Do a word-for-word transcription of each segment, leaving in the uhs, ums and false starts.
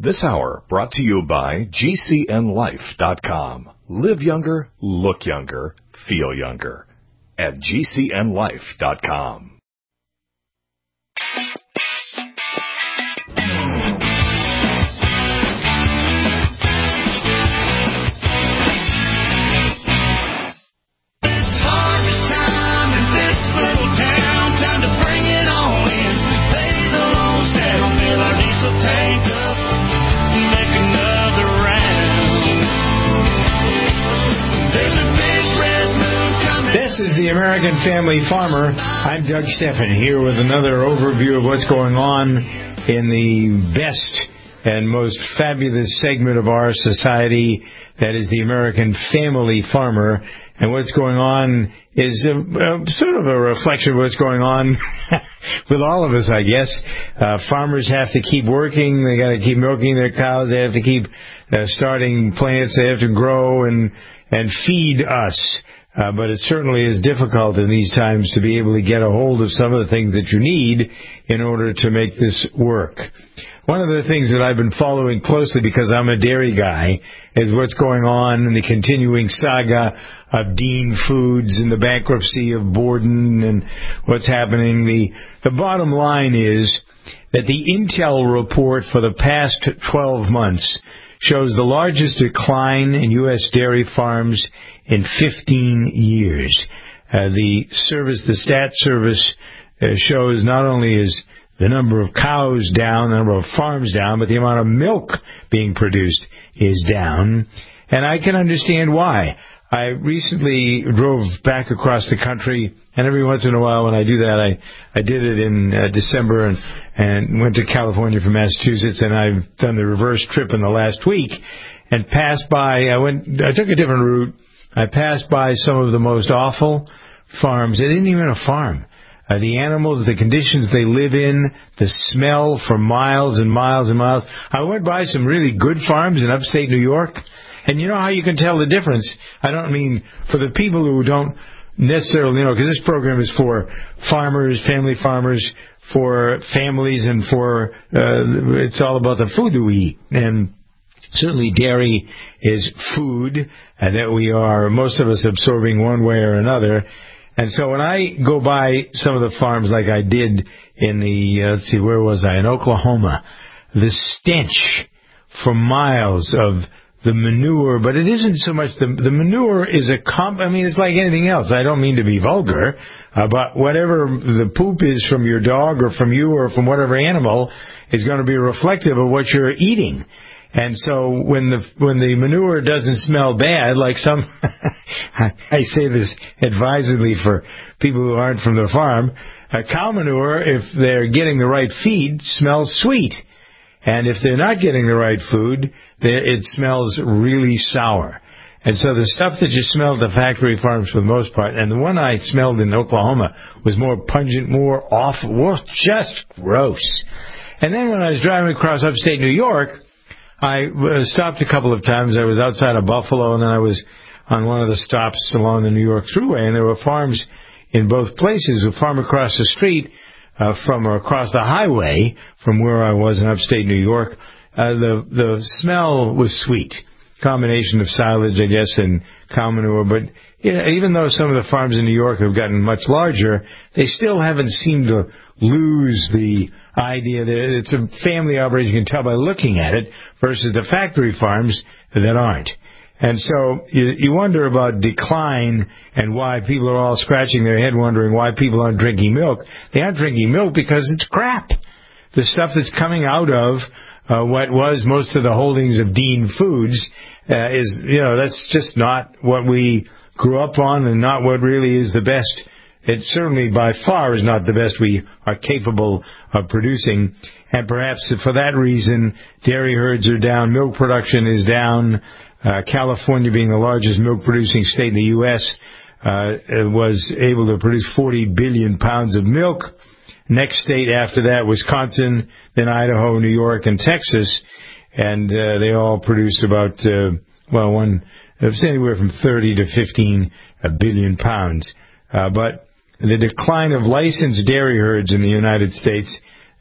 This hour brought to you by G C N life dot com. Live younger, look younger, feel younger at G C N life dot com. This is the American Family Farmer. I'm Doug Steffen here with another overview of what's going on in the best and most fabulous segment of our society, that is the American Family Farmer. And what's going on is a, a, sort of a reflection of what's going on with all of us, I guess. Uh, farmers have to keep working. They got to keep milking their cows. They have to keep uh, starting plants. They have to grow and and feed us. Uh, but it certainly is difficult in these times to be able to get a hold of some of the things that you need in order to make this work. One of the things that I've been following closely, because I'm a dairy guy, is what's going on in the continuing saga of Dean Foods and the bankruptcy of Borden and what's happening. The, the bottom line is that the Intel report for the past twelve months shows the largest decline in U S dairy farms in fifteen years. Uh, the service, the stat service, uh, shows not only is the number of cows down, the number of farms down, but the amount of milk being produced is down. And I can understand why. I recently drove back across the country, and every once in a while when I do that, I, I did it in uh, December and, and went to California from Massachusetts, and I've done the reverse trip in the last week and passed by, I went, I took a different route. I passed by some of the most awful farms. It isn't even a farm. Uh, the animals, the conditions they live in, the smell for miles and miles and miles. I went by some really good farms in upstate New York. And you know how you can tell the difference? I don't mean for the people who don't necessarily, you know, because this program is for farmers, family farmers, for families, and for, uh, it's all about the food that we eat. And certainly dairy is food uh, that we are, most of us, absorbing one way or another. And so when I go by some of the farms like I did in the, uh, let's see, where was I? In Oklahoma, the stench for miles of the manure, but it isn't so much the the manure is a comp. I mean, it's like anything else. I don't mean to be vulgar, uh, but whatever the poop is from your dog or from you or from whatever animal is going to be reflective of what you're eating. And so when the when the manure doesn't smell bad, like some, I say this advisedly for people who aren't from the farm, uh, cow manure, if they're getting the right feed, smells sweet. And if they're not getting the right food, it smells really sour. And so the stuff that you smell at the factory farms for the most part, and the one I smelled in Oklahoma was more pungent, more awful, just gross. And then when I was driving across upstate New York, I stopped a couple of times. I was outside of Buffalo, and then I was on one of the stops along the New York Thruway, and there were farms in both places. A farm across the street Uh, from or across the highway from where I was in upstate New York, uh, the the smell was sweet. Combination of silage, I guess, and cow manure. But you know, even though some of the farms in New York have gotten much larger, they still haven't seemed to lose the idea that it's a family operation. You can tell by looking at it, versus the factory farms that aren't. And so you, you wonder about decline and why people are all scratching their head wondering why people aren't drinking milk. They aren't drinking milk because it's crap. The stuff that's coming out of uh, what was most of the holdings of Dean Foods uh, is, you know, that's just not what we grew up on and not what really is the best. It certainly by far is not the best we are capable of producing. And perhaps for that reason, dairy herds are down, milk production is down. Uh, California, being the largest milk-producing state in the U S, uh, was able to produce forty billion pounds of milk. Next state after that, Wisconsin, then Idaho, New York, and Texas. And uh, they all produced about, uh, well, one, it was anywhere from thirty to fifteen billion pounds. Uh, but the decline of licensed dairy herds in the United States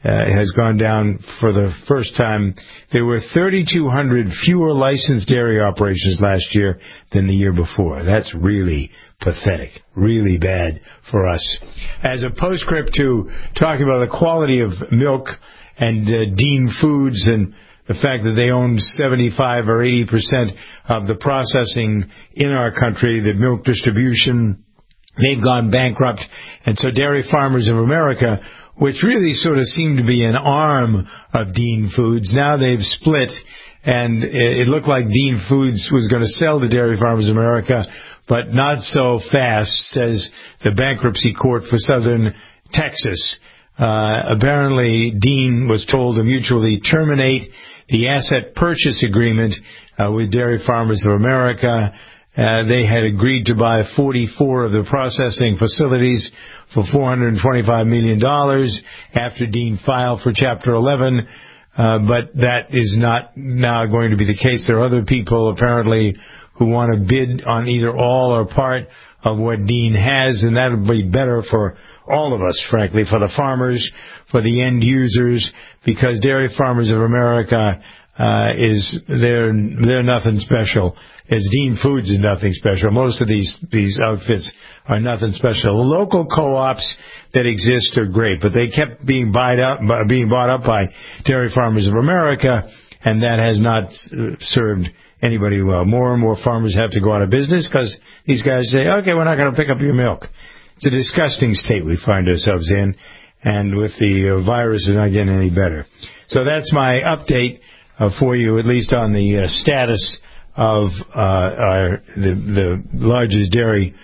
uh, has gone down for the first time. There were thirty-two hundred fewer licensed dairy operations last year than the year before. That's really pathetic, really bad for us. As a postscript to talking about the quality of milk and uh, Dean Foods and the fact that they own seventy-five or eighty percent of the processing in our country, the milk distribution, they've gone bankrupt. And so Dairy Farmers of America, which really sort of seemed to be an arm of Dean Foods, now they've split, and it looked like Dean Foods was going to sell to Dairy Farmers of America, but not so fast, says the bankruptcy court for Southern Texas. Uh, apparently, Dean was told to mutually terminate the asset purchase agreement uh, with Dairy Farmers of America. Uh, they had agreed to buy forty-four of the processing facilities for four hundred twenty-five million dollars after Dean filed for Chapter eleven, uh, but that is not now going to be the case. There are other people, apparently, who want to bid on either all or part of what Dean has, and that would be better for all of us, frankly, for the farmers, for the end users, because Dairy Farmers of America uh, is they're they're nothing special. As Dean Foods is nothing special. Most of these these outfits are nothing special. The local co-ops that exist are great, but they kept being bought up being bought up by Dairy Farmers of America, and that has not served anybody well. More and more farmers have to go out of business because these guys say, okay, we're not going to pick up your milk. It's a disgusting state we find ourselves in, and with the uh, virus, it's not getting any better. So that's my update uh, for you, at least on the uh, status of uh, our, the, the largest dairy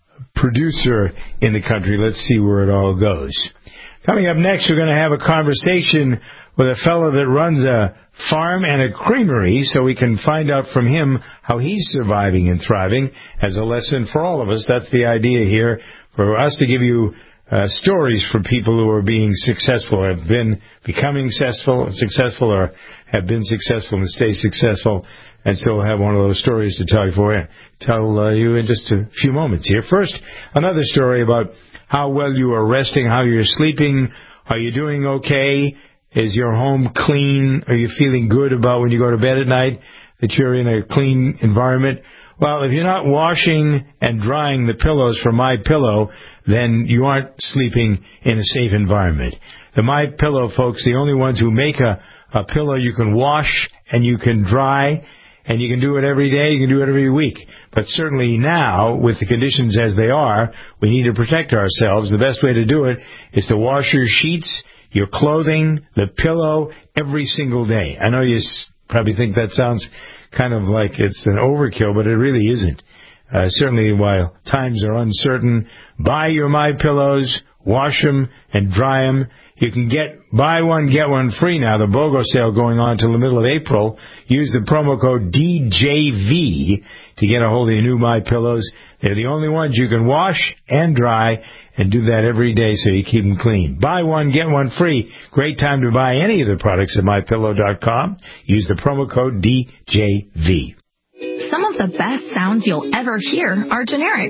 producer in the country. Let's see where it all goes. Coming up next, we're going to have a conversation with a fellow that runs a farm and a creamery, so we can find out from him how he's surviving and thriving as a lesson for all of us. That's the idea here, for us to give you uh, stories from people who are being successful, have been becoming successful, successful, or have been successful and stay successful. And so we'll have one of those stories to tell you, for you, tell uh, you in just a few moments here. First, another story about how well you are resting, how you're sleeping. Are you doing okay? Is your home clean? Are you feeling good about when you go to bed at night that you're in a clean environment? Well, if you're not washing and drying the pillows for MyPillow, then you aren't sleeping in a safe environment. The MyPillow folks, the only ones who make a, a pillow you can wash and you can dry, and you can do it every day, you can do it every week. But certainly now, with the conditions as they are, we need to protect ourselves. The best way to do it is to wash your sheets, your clothing, the pillow, every single day. I know you probably think that sounds kind of like it's an overkill, but it really isn't. Uh, certainly while times are uncertain, buy your MyPillows, wash them, and dry them. You can get buy one, get one free now. The BOGO sale going on until the middle of April. Use the promo code D J V to get a hold of your new MyPillows. They're the only ones you can wash and dry, and do that every day so you keep them clean. Buy one, get one free. Great time to buy any of the products at My Pillow dot com. Use the promo code D J V. Some of the best sounds you'll ever hear are generic,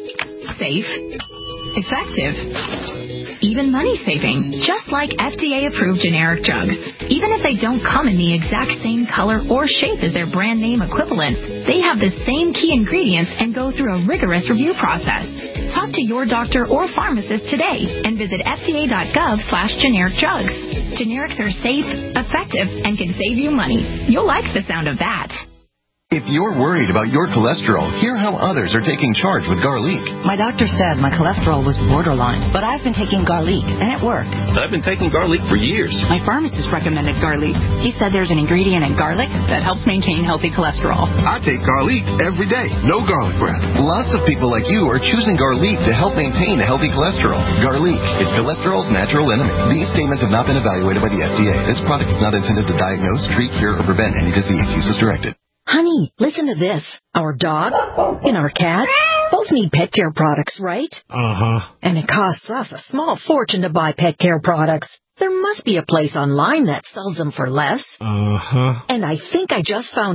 safe, effective, even money-saving, just like F D A-approved generic drugs. Even if they don't come in the exact same color or shape as their brand name equivalents, they have the same key ingredients and go through a rigorous review process. Talk to your doctor or pharmacist today and visit F D A dot gov slash generic drugs. Generics are safe, effective, and can save you money. You'll like the sound of that. If you're worried about your cholesterol, hear how others are taking charge with garlic. My doctor said my cholesterol was borderline, but I've been taking garlic, and it worked. I've been taking garlic for years. My pharmacist recommended garlic. He said there's an ingredient in garlic that helps maintain healthy cholesterol. I take garlic every day. No garlic breath. Lots of people like you are choosing garlic to help maintain a healthy cholesterol. Garlic, it's cholesterol's natural enemy. These statements have not been evaluated by the F D A. This product is not intended to diagnose, treat, cure, or prevent any disease. Use as directed. Honey, listen to this. Our dog and our cat both need pet care products, right? Uh-huh. And it costs us a small fortune to buy pet care products. There must be a place online that sells them for less. Uh-huh. And I think I just found it.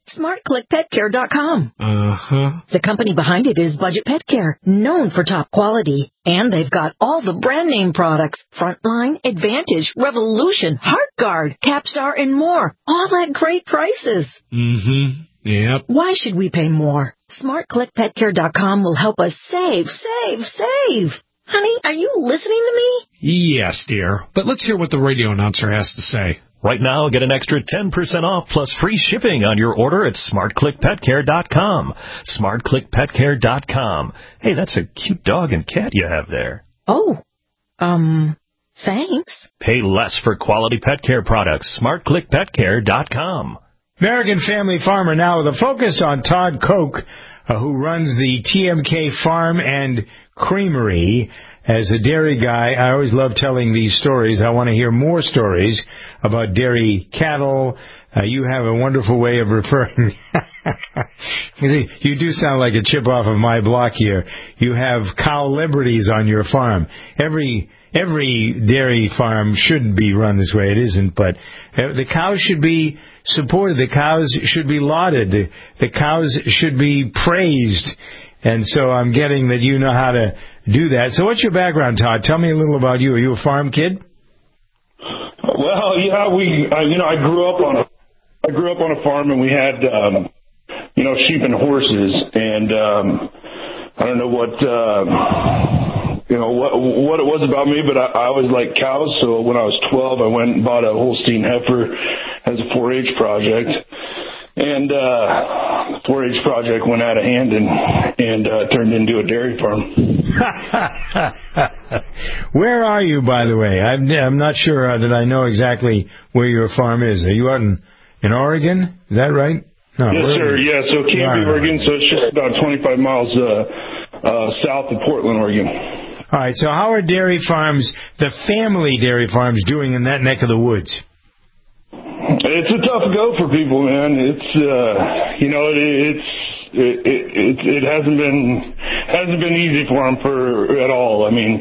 Smart Click Pet Care dot com. Uh-huh. The company behind it is Budget Pet Care, known for top quality. And they've got all the brand name products. Frontline, Advantage, Revolution, HeartGuard, Capstar, and more. All at great prices. Mm-hmm. Yep. Why should we pay more? Smart Click Pet Care dot com will help us save, save, save. Honey, are you listening to me? Yes, dear. But let's hear what the radio announcer has to say. Right now, get an extra ten percent off plus free shipping on your order at Smart Click Pet Care dot com. Smart Click Pet Care dot com. Hey, that's a cute dog and cat you have there. Oh, um, thanks. Pay less for quality pet care products. Smart Click Pet Care dot com. American Family Farmer now with a focus on Todd Koch, uh, who runs the T M K Farm and Creamery. As a dairy guy, I always love telling these stories. I want to hear more stories about dairy cattle. Uh, you have a wonderful way of referring. You do sound like a chip off of my block here. You have cow liberties on your farm. Every every dairy farm should be run this way. It isn't, but the cows should be supported. The cows should be lauded. The, the cows should be praised. And so I'm getting that you know how to do that. So what's your background, Todd? Tell me a little about you. Are you a farm kid? Well, yeah, we, uh, you know, I grew up on a, I grew up on a farm, and we had, um, you know, sheep and horses, and um, I don't know what, uh, you know, what what it was about me, but I, I always liked cows. So when I was twelve, I went and bought a Holstein heifer as a four H project. And uh, the four H project went out of hand and and uh, turned into a dairy farm. Where are you, by the way? I'm, I'm not sure uh, that I know exactly where your farm is. Are you out in, in Oregon? Is that right? No, yes, sir. Yeah, so Canby, Oregon. So it's just about twenty-five miles uh, uh, south of Portland, Oregon. All right. So how are dairy farms, the family dairy farms, doing in that neck of the woods? It's a tough go for people, man. It's uh, you know, it, it's it, it it hasn't been hasn't been easy for them for at all. I mean,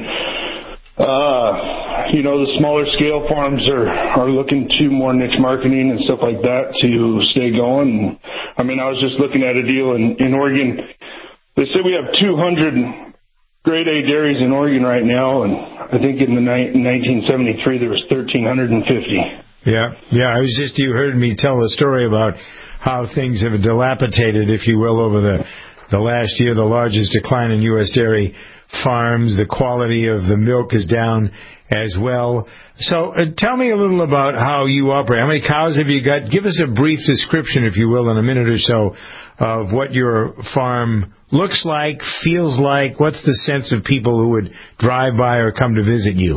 uh, you know, the smaller scale farms are are looking to more niche marketing and stuff like that to stay going. I mean, I was just looking at a deal in in Oregon. They said we have two hundred grade A dairies in Oregon right now, and I think in the ni- nineteen seventy-three there was one thousand three hundred fifty. Yeah, yeah. I was just, you heard me tell a story about how things have dilapidated, if you will, over the the last year. The largest decline in U S dairy farms. The quality of the milk is down as well. So uh, tell me a little about how you operate. How many cows have you got? Give us a brief description, if you will, in a minute or so, of what your farm looks like, feels like. What's the sense of people who would drive by or come to visit you?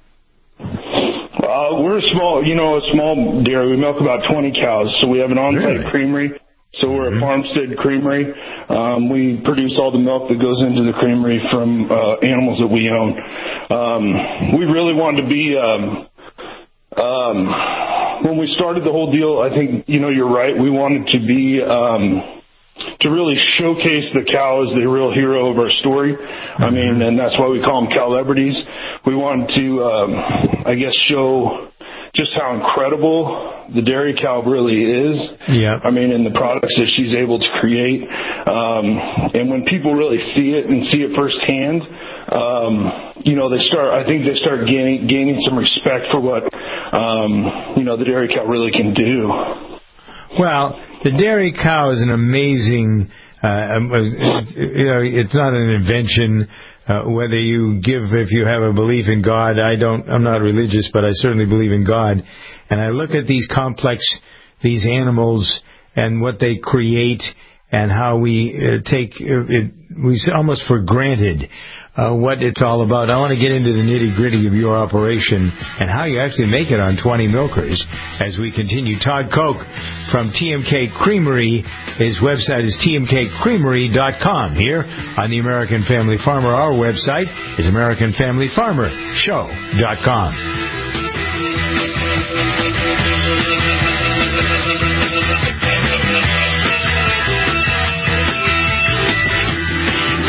Uh, we're a small, you know, a small dairy. We milk about twenty cows, so we have an on-site really? creamery. So we're a farmstead creamery. Um, we produce all the milk that goes into the creamery from uh, animals that we own. Um, we really wanted to be, um, um, when we started the whole deal, I think, you know, you're right. We wanted to be, um, to really showcase the cow as the real hero of our story. I mean, and that's why we call them cow-lebrities. We wanted to, um, I guess, show just how incredible the dairy cow really is. Yeah. I mean, and the products that she's able to create. Um, and when people really see it and see it firsthand, um, you know, they start, I think they start gaining, gaining some respect for what, um, you know, the dairy cow really can do. Well, the dairy cow is an amazing, uh, you know, it's not an invention. Uh, whether you give, if you have a belief in God, I don't, I'm not religious, but I certainly believe in God. And I look at these complex, these animals and what they create and how we uh, take it, we almost for granted uh, what it's all about. I want to get into the nitty-gritty of your operation and how you actually make it on twenty milkers as we continue. Todd Koch from T M K Creamery. His website is T M K creamery dot com. Here on the American Family Farmer, our website is American Family Farmer Show dot com.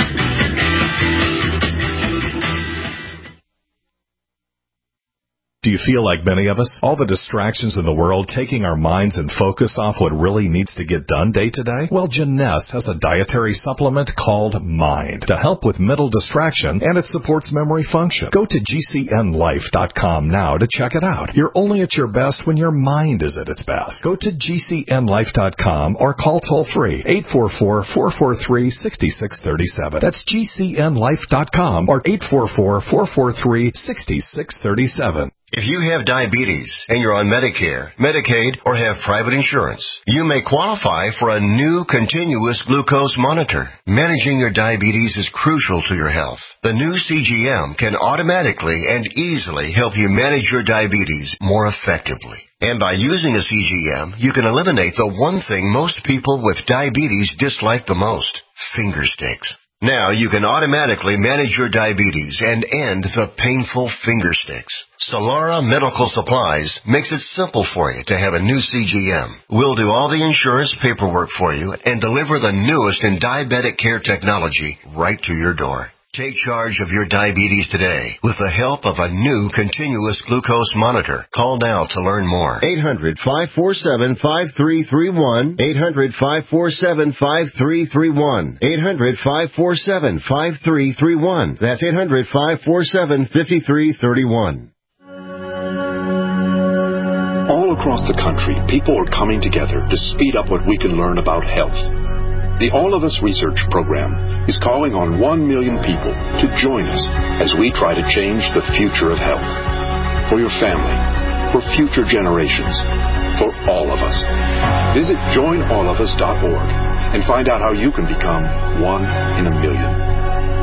Do Do you feel like many of us? All the distractions in the world taking our minds and focus off what really needs to get done day to day? Well, Jeunesse has a dietary supplement called Mind to help with mental distraction, and it supports memory function. Go to G C N life dot com now to check it out. You're only at your best when your mind is at its best. Go to G C N life dot com or call toll-free eight four four, four four three, six six three seven. That's G C N life dot com or eight four four, four four three, six six three seven. If you have diabetes and you're on Medicare, Medicaid, or have private insurance, you may qualify for a new continuous glucose monitor. Managing your diabetes is crucial to your health. The new C G M can automatically and easily help you manage your diabetes more effectively. And by using a C G M, you can eliminate the one thing most people with diabetes dislike the most: finger sticks. Now you can automatically manage your diabetes and end the painful finger sticks. Solara Medical Supplies makes it simple for you to have a new C G M. We'll do all the insurance paperwork for you and deliver the newest in diabetic care technology right to your door. Take charge of your diabetes today with the help of a new continuous glucose monitor. Call now to learn more. eight hundred, five four seven, five three three one. eight hundred, five four seven, five three three one. eight hundred, five four seven, five three three one. That's eight hundred, five four seven, five three three one. All across the country, people are coming together to speed up what we can learn about health. The All of Us Research Program is calling on one million people to join us as we try to change the future of health. For your family, for future generations, for all of us. Visit join all of us dot org and find out how you can become one in a million.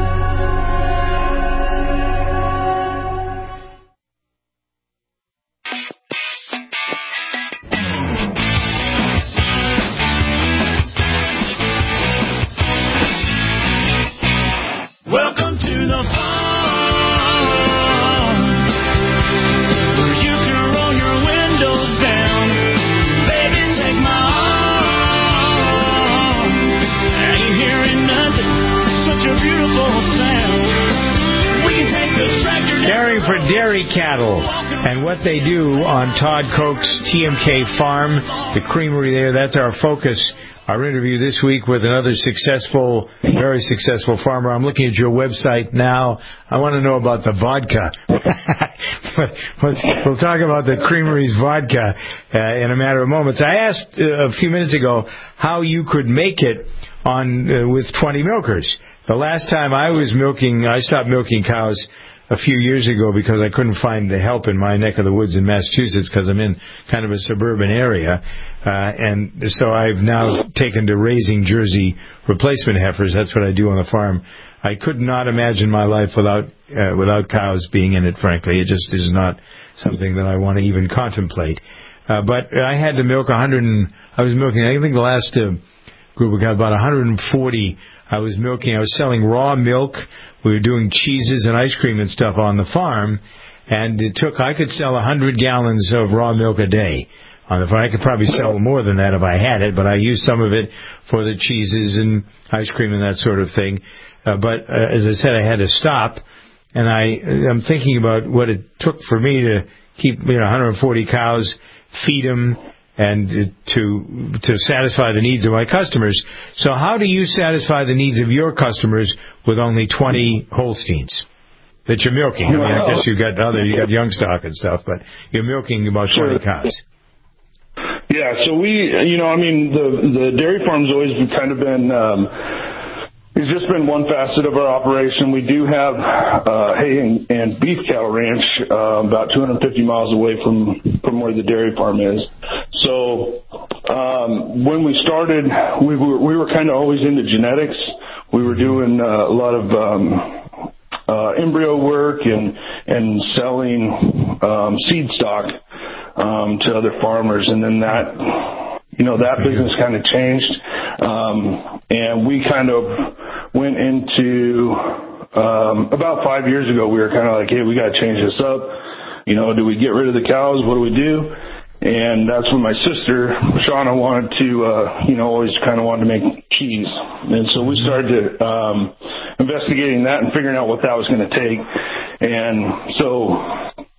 For dairy cattle and what they do on Todd Koch's T M K Farm, the creamery there. That's our focus. Our interview this week with another successful, very successful farmer. I'm looking at your website now. I want to know about the vodka. We'll talk about the creamery's vodka uh, in a matter of moments. I asked uh, a few minutes ago how you could make it on uh, with twenty milkers. The last time I was milking, I stopped milking cows a few years ago because I couldn't find the help in my neck of the woods in Massachusetts because I'm in kind of a suburban area. Uh, and so I've now taken to raising Jersey replacement heifers. That's what I do on the farm. I could not imagine my life without uh, without cows being in it, frankly. It just is not something that I want to even contemplate. Uh, but I had to milk one hundred, and I was milking, I think the last uh, group we got about one hundred forty. I was milking, I was selling raw milk. We were doing cheeses and ice cream and stuff on the farm, and it took, I could sell one hundred gallons of raw milk a day on the farm. I could probably sell more than that if I had it, but I used some of it for the cheeses and ice cream and that sort of thing. Uh, but uh, as I said, I had to stop, and I, I'm thinking about what it took for me to keep, you know, one hundred forty cows, feed them, and to to satisfy the needs of my customers. So how do you satisfy the needs of your customers with only twenty Holsteins that you're milking? I mean, I guess you got other, you got young stock and stuff, but you're milking about twenty cows. Yeah, so we, you know, I mean, the the dairy farm's always kind of been, um, it's just been one facet of our operation. We do have uh, hay and, and beef cattle ranch uh, about two hundred fifty miles away from, from where the dairy farm is. So um, when we started, we were we were kind of always into genetics. We were doing uh, a lot of um, uh, embryo work and and selling um, seed stock um, to other farmers, and then that you know that business kind of changed, um, and we kind of went into um, about five years ago. We were kind of like, hey, we got to change this up. You know, do we get rid of the cows? What do we do? And that's when my sister, Shauna, wanted to, uh, you know, always kind of wanted to make cheese. And so we started to, um, investigating that and figuring out what that was going to take. And so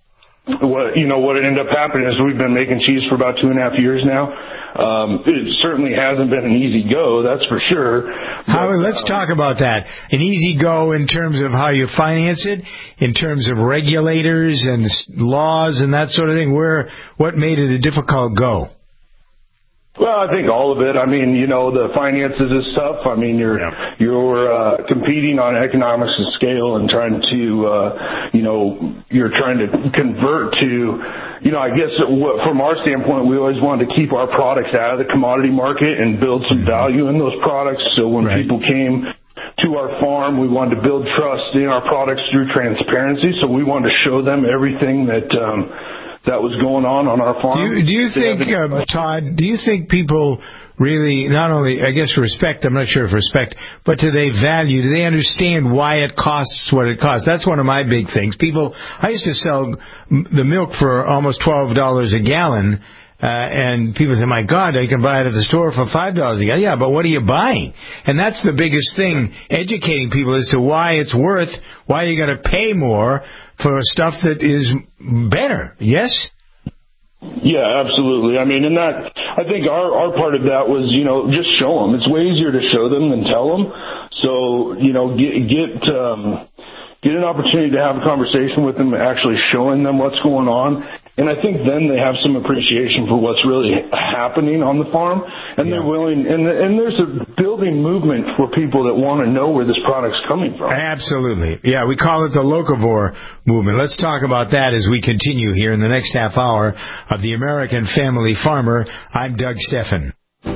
what you know what ended up happening is we've been making cheese for about two and a half years now. Um, it certainly hasn't been an easy go, that's for sure. How, but, let's um, talk about that. An easy go in terms of how you finance it, in terms of regulators and laws and that sort of thing. Where what made it a difficult go? Well, I think all of it. I mean, you know, the finances is tough. I mean, you're yeah. you're uh, competing on economics of scale and trying to, uh, you know, you're trying to convert to, you know, I guess what, from our standpoint, we always wanted to keep our products out of the commodity market and build some value in those products. So when right. people came to our farm, we wanted to build trust in our products through transparency. So we wanted to show them everything that. Um, that was going on on our farm. Do you, do you think, uh, Todd, do you think people really not only, I guess, respect, I'm not sure if respect, but do they value, do they understand why it costs what it costs? That's one of my big things. People, I used to sell the milk for almost twelve dollars a gallon, uh, and people say, my God, I can buy it at the store for five dollars a gallon. Yeah, but what are you buying? And that's the biggest thing, educating people as to why it's worth, why you got to pay more for stuff that is better, yes? Yeah, absolutely. I mean, and that, I think our, our part of that was, you know, just show them. It's way easier to show them than tell them. So, you know, get, get, um, get an opportunity to have a conversation with them, actually showing them what's going on. And I think then they have some appreciation for what's really happening on the farm, and yeah. they're willing. And, and there's a building movement for people that want to know where this product's coming from. Absolutely, yeah. We call it the locavore movement. Let's talk about that as we continue here in the next half hour of the American Family Farmer. I'm Doug Steffen.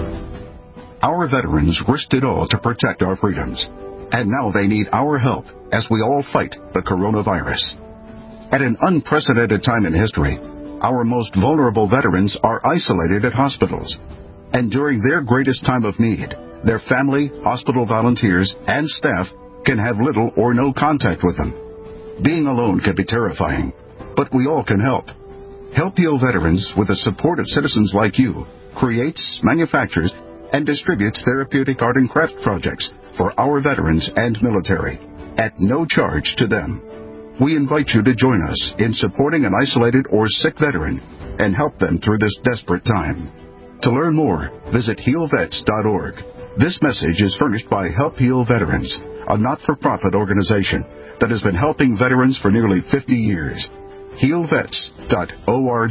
Our veterans risked it all to protect our freedoms, and now they need our help as we all fight the coronavirus. At an unprecedented time in history, our most vulnerable veterans are isolated at hospitals. And during their greatest time of need, their family, hospital volunteers, and staff can have little or no contact with them. Being alone can be terrifying, but we all can help. Help Heal Veterans, with the support of citizens like you, creates, manufactures, and distributes therapeutic art and craft projects for our veterans and military at no charge to them. We invite you to join us in supporting an isolated or sick veteran and help them through this desperate time. To learn more, visit heal vets dot org. This message is furnished by Help Heal Veterans, a not-for-profit organization that has been helping veterans for nearly fifty years. heal vets dot org.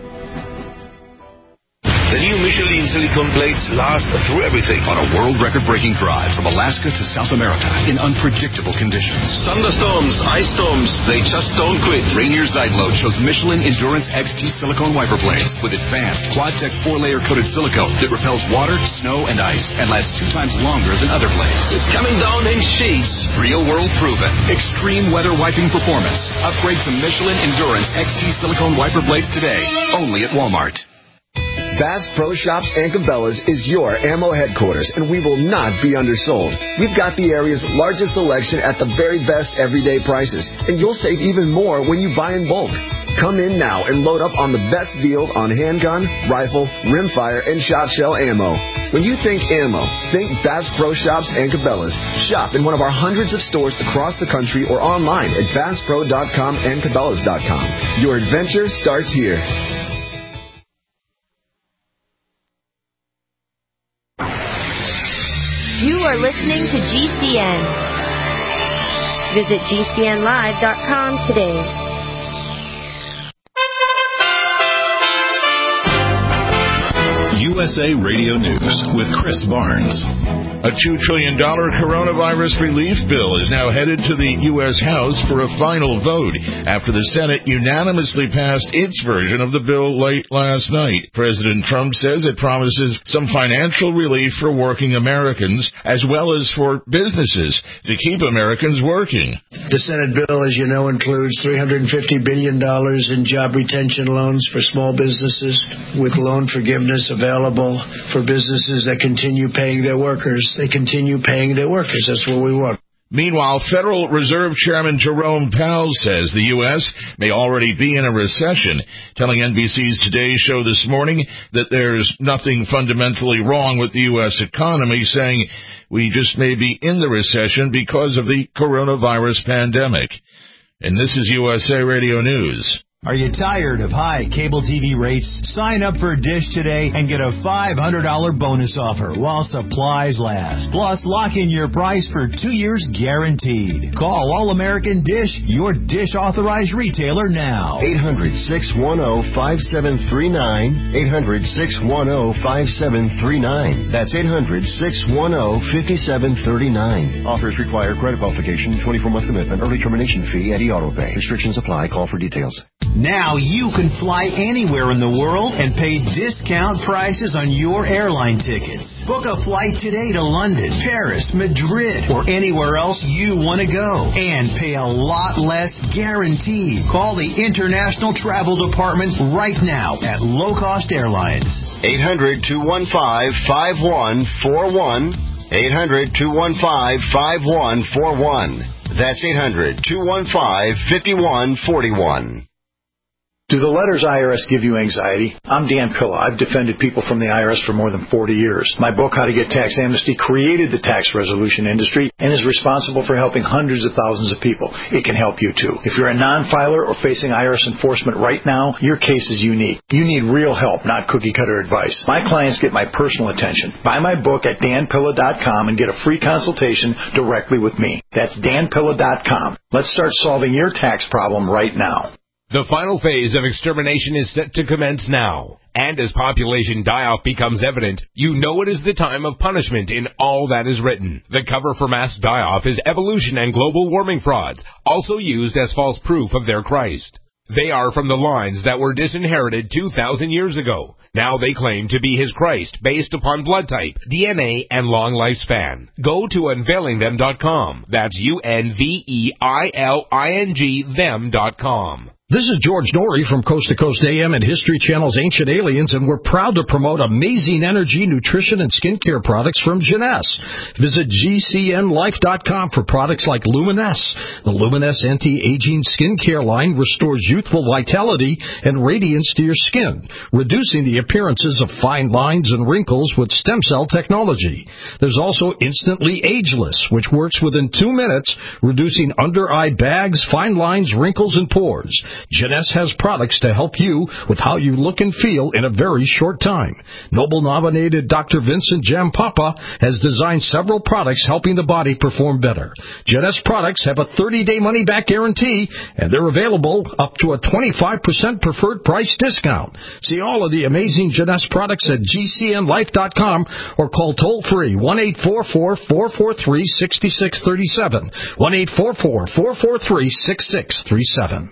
The new Michelin silicone plates last through everything on a world record-breaking drive from Alaska to South America in unpredictable conditions. Thunderstorms, ice storms, they just don't quit. Rainier Zeitload shows Michelin Endurance X T silicone wiper blades with advanced Quad-Tech four-layer coated silicone that repels water, snow, and ice and lasts two times longer than other blades. It's coming down in sheets. Real-world proven. Extreme weather wiping performance. Upgrade to Michelin Endurance X T silicone wiper blades today. Only at Walmart. Bass Pro Shops and Cabela's is your ammo headquarters, and we will not be undersold. We've got the area's largest selection at the very best everyday prices, and you'll save even more when you buy in bulk. Come in now and load up on the best deals on handgun, rifle, rimfire, and shot shell ammo. When you think ammo, think Bass Pro Shops and Cabela's. Shop in one of our hundreds of stores across the country or online at bass pro dot com and cabela's dot com. Your adventure starts here. You are listening to G C N. Visit G C N live dot com today. U S A Radio News with Chris Barnes. A two trillion dollars coronavirus relief bill is now headed to the U S House for a final vote after the Senate unanimously passed its version of the bill late last night. President Trump says it promises some financial relief for working Americans as well as for businesses to keep Americans working. The Senate bill, as you know, includes three hundred fifty billion dollars in job retention loans for small businesses, with loan forgiveness available for businesses that continue paying their workers. They continue paying their workers. That's what we want. Meanwhile, Federal Reserve Chairman Jerome Powell says the U S may already be in a recession, telling N B C's Today Show this morning that there's nothing fundamentally wrong with the U S economy, saying we just may be in the recession because of the coronavirus pandemic. And this is U S A Radio News. Are you tired of high cable T V rates? Sign up for Dish today and get a five hundred dollars bonus offer while supplies last. Plus, lock in your price for two years guaranteed. Call All American Dish, your Dish authorized retailer now. eight hundred, six one zero, five seven three nine. eight hundred, six one zero, five seven three nine. That's eight hundred, six one zero, five seven three nine. Offers require credit qualification, twenty-four month commitment, early termination fee, and e-auto pay. Restrictions apply. Call for details. Now you can fly anywhere in the world and pay discount prices on your airline tickets. Book a flight today to London, Paris, Madrid, or anywhere else you want to go and pay a lot less guaranteed. Call the International Travel Department right now at Low Cost Airlines. eight hundred, two one five, five one four one. eight hundred, two one five, five one four one. That's eight hundred, two one five, five one four one. Do the letters I R S give you anxiety? I'm Dan Pilla. I've defended people from the I R S for more than forty years. My book, How to Get Tax Amnesty, created the tax resolution industry and is responsible for helping hundreds of thousands of people. It can help you, too. If you're a non-filer or facing I R S enforcement right now, your case is unique. You need real help, not cookie-cutter advice. My clients get my personal attention. Buy my book at dan pilla dot com and get a free consultation directly with me. That's dan pilla dot com. Let's start solving your tax problem right now. The final phase of extermination is set to commence now. And as population die-off becomes evident, you know it is the time of punishment in all that is written. The cover for mass die-off is evolution and global warming frauds, also used as false proof of their Christ. They are from the lines that were disinherited two thousand years ago. Now they claim to be his Christ based upon blood type, D N A, and long lifespan. Go to unveiling them dot com. That's U N V E I L I N G them dot com. This is George Norrie from Coast to Coast A M and History Channel's Ancient Aliens, and we're proud to promote amazing energy, nutrition, and skincare products from Jeunesse. Visit G C N life dot com for products like Luminesse. The Luminesse anti-aging skincare line restores youthful vitality and radiance to your skin, reducing the appearances of fine lines and wrinkles with stem cell technology. There's also Instantly Ageless, which works within two minutes, reducing under-eye bags, fine lines, wrinkles, and pores. Jeunesse has products to help you with how you look and feel in a very short time. Nobel-nominated Doctor Vincent Jampapa has designed several products helping the body perform better. Jeunesse products have a thirty-day money-back guarantee, and they're available up to a twenty-five percent preferred price discount. See all of the amazing Jeunesse products at G C N life dot com or call toll-free one eight four four, four four three, six six three seven, one eight four four, four four three, six six three seven.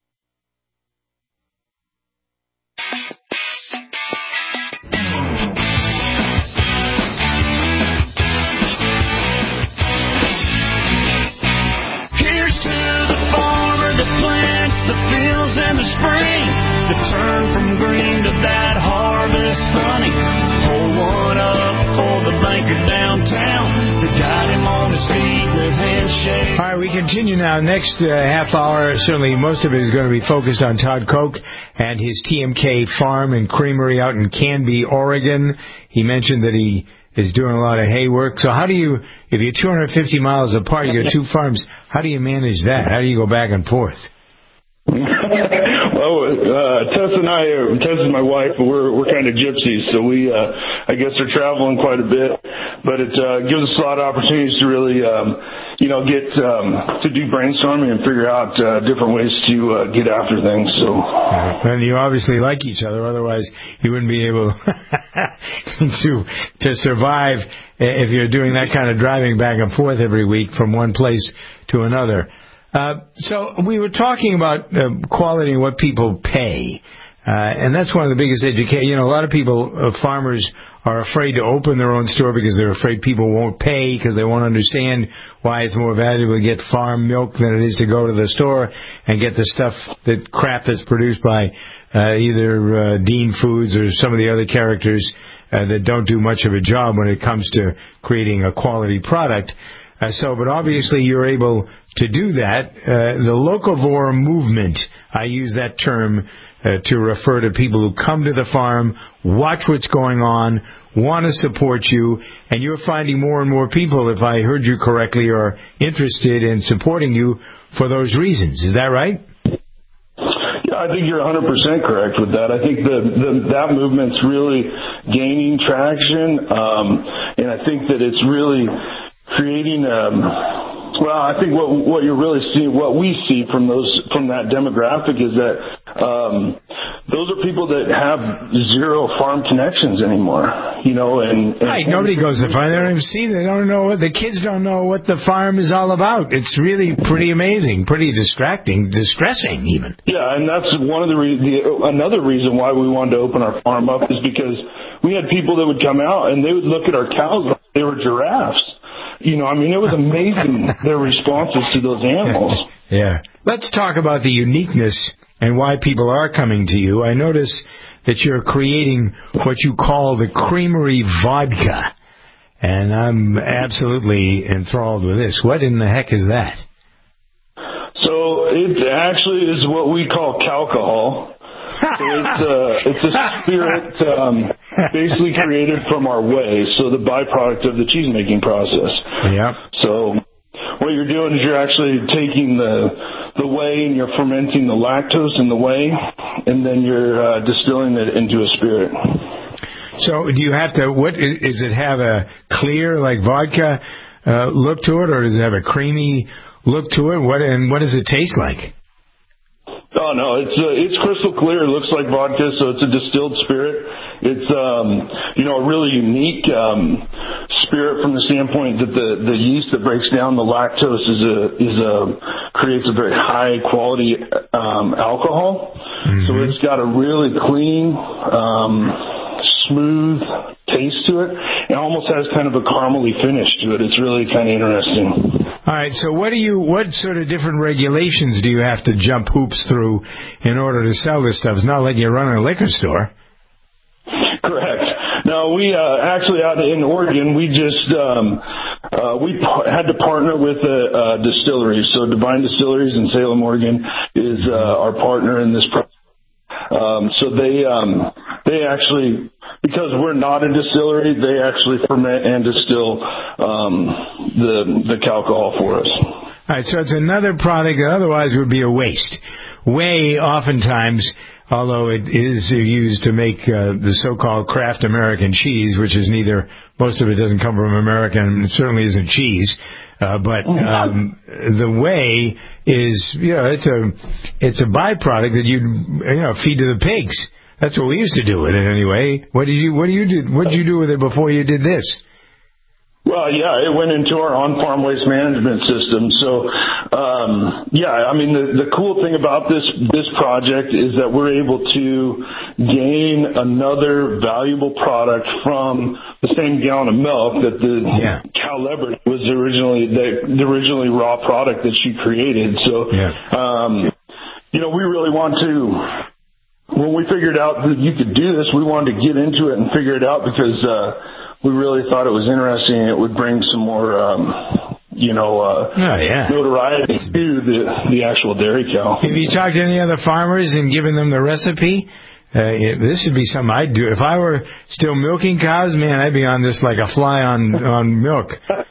In the spring, the turn from green to that harvest honey. Pour one up for the banker downtown. They got him on his feet with handshake. All right, we continue now. Next uh, half hour, certainly most of it is going to be focused on Todd Koch and his T M K farm and creamery out in Canby, Oregon. He mentioned that he is doing a lot of hay work. So how do you, if you're two hundred fifty miles apart, you got two farms, how do you manage that? How do you go back and forth? Well, uh, Tess and I, are, Tess is my wife, but we're we're kind of gypsies, so we, uh, I guess, are traveling quite a bit. But it uh, gives us a lot of opportunities to really, um, you know, get um, to do brainstorming and figure out uh, different ways to uh, get after things. So, and you obviously like each other, otherwise you wouldn't be able to to survive if you're doing that kind of driving back and forth every week from one place to another. Uh, so we were talking about uh, quality and what people pay, uh, and that's one of the biggest education. You know, a lot of people, uh, farmers, are afraid to open their own store because they're afraid people won't pay because they won't understand why it's more valuable to get farm milk than it is to go to the store and get the stuff, that crap that's produced by uh, either uh, Dean Foods or some of the other characters uh, that don't do much of a job when it comes to creating a quality product. Uh, so, but obviously you're able to do that. Uh, the locavore movement, I use that term uh, to refer to people who come to the farm, watch what's going on, want to support you, and you're finding more and more people, if I heard you correctly, are interested in supporting you for those reasons. Is that right? I think you're one hundred percent correct with that. I think the, the that movement's really gaining traction, um, and I think that it's really creating. Um, well, I think what what you're really seeing, what we see from those from that demographic, is that um, those are people that have zero farm connections anymore. You know, and, and right, nobody goes to farm. They don't even see. They don't know. The kids don't know what the farm is all about. It's really pretty amazing, pretty distracting, distressing even. Yeah, and that's one of the, re- the another reason why we wanted to open our farm up is because we had people that would come out and they would look at our cows like they were giraffes. You know, I mean, it was amazing, their responses to those animals. Yeah. Let's talk about the uniqueness and why people are coming to you. I notice that you're creating what you call the Creamery Vodka, and I'm absolutely enthralled with this. What in the heck is that? So it actually is what we call calcohol. So it's a, it's a spirit um, basically created from our whey, so the byproduct of the cheese making process. Yeah. So what you're doing is you're actually taking the the whey and you're fermenting the lactose in the whey, and then you're uh, distilling it into a spirit. So do you have to, what, does it have a clear, like vodka uh, look to it, or does it have a creamy look to it? What and what does it taste like? Oh no, it's uh, it's crystal clear. It looks like vodka, so it's a distilled spirit. It's um, you know a really unique um, spirit from the standpoint that the, the yeast that breaks down the lactose is a is a creates a very high quality um, alcohol. Mm-hmm. So it's got a really clean, um, smooth taste to it. It almost has kind of a caramely finish to it. It's really kind of interesting. All right, so what do you, what sort of different regulations do you have to jump hoops through in order to sell this stuff? It's not like you're running a liquor store. Correct. No, we uh, actually out in Oregon, we just um, uh, we p- had to partner with a, a distillery. So Divine Distilleries in Salem, Oregon, is uh, our partner in this project. Um, so they um, they actually, because we're not a distillery, they actually ferment and distill um, the the alcohol for us. All right, so it's another product that otherwise would be a waste. Whey, oftentimes, although it is used to make uh, the so-called Kraft American cheese, which is neither, most of it doesn't come from America, and it certainly isn't cheese. Uh, but um, the whey is, you know, it's a it's a byproduct that you you know feed to the pigs. That's what we used to do with it anyway. What did you what do you do? What did you do with it before you did this? Well, yeah, it went into our on-farm waste management system. So, um, yeah, I mean, the, the cool thing about this this project is that we're able to gain another valuable product from the same gallon of milk that the yeah. cow leopard was originally the, the originally raw product that she created. So, yeah. um, you know, we really want to. When we figured out that you could do this, we wanted to get into it and figure it out because. Uh, We really thought it was interesting. It would bring some more, um, you know, uh, oh, yeah. notoriety to the the actual dairy cow. Have you talked to any other farmers and given them the recipe? Uh, it, this would be something I'd do. If I were still milking cows, man, I'd be on this like a fly on, on milk.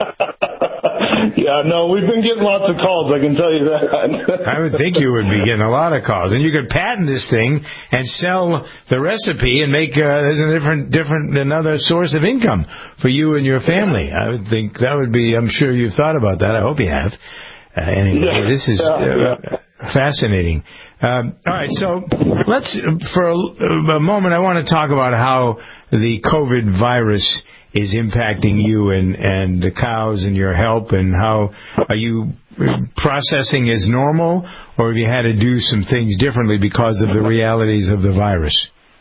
Yeah, no, we've been getting lots of calls, I can tell you that. I would think you would be getting a lot of calls. And you could patent this thing and sell the recipe and make uh, there's a different, different, another source of income for you and your family. I would think that would be, I'm sure you've thought about that. I hope you have. Uh, anyway, yeah. This is uh, fascinating. Um, all right, so let's, for a, a moment, I want to talk about how the COVID virus is impacting you and, and the cows and your help, and how are you processing as normal, or have you had to do some things differently because of the realities of the virus?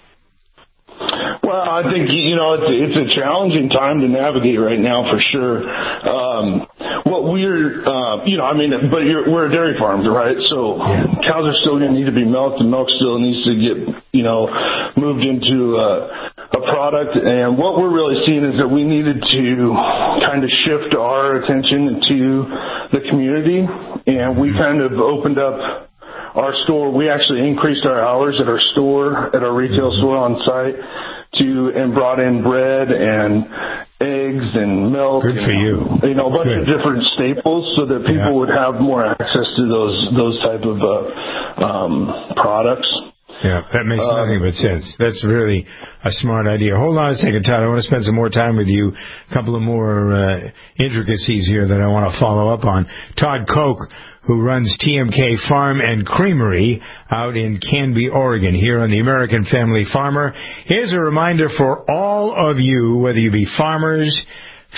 Well, I think, you know, it's, it's a challenging time to navigate right now for sure. Um, what we're, uh, you know, I mean, but you're, we're a dairy farm, right? So yeah. Cows are still going to need to be milked, and milk still needs to get, you know, moved into uh, a product. And what we're really seeing is that we needed to kind of shift our attention to the community, and we kind of opened up our store. We actually increased our hours at our store, at our retail store on site, to and brought in bread and eggs and milk. Good and, for you. You know, a bunch Good. of different staples so that people Yeah. would have more access to those those type of uh, um, products. Yeah, that makes Uh, nothing but sense. That's really a smart idea. Hold on a second, Todd. I want to spend some more time with you. A couple of more uh, intricacies here that I want to follow up on. Todd Koch, who runs T M K Farm and Creamery out in Canby, Oregon, here on the American Family Farmer. Here's a reminder for all of you, whether you be farmers,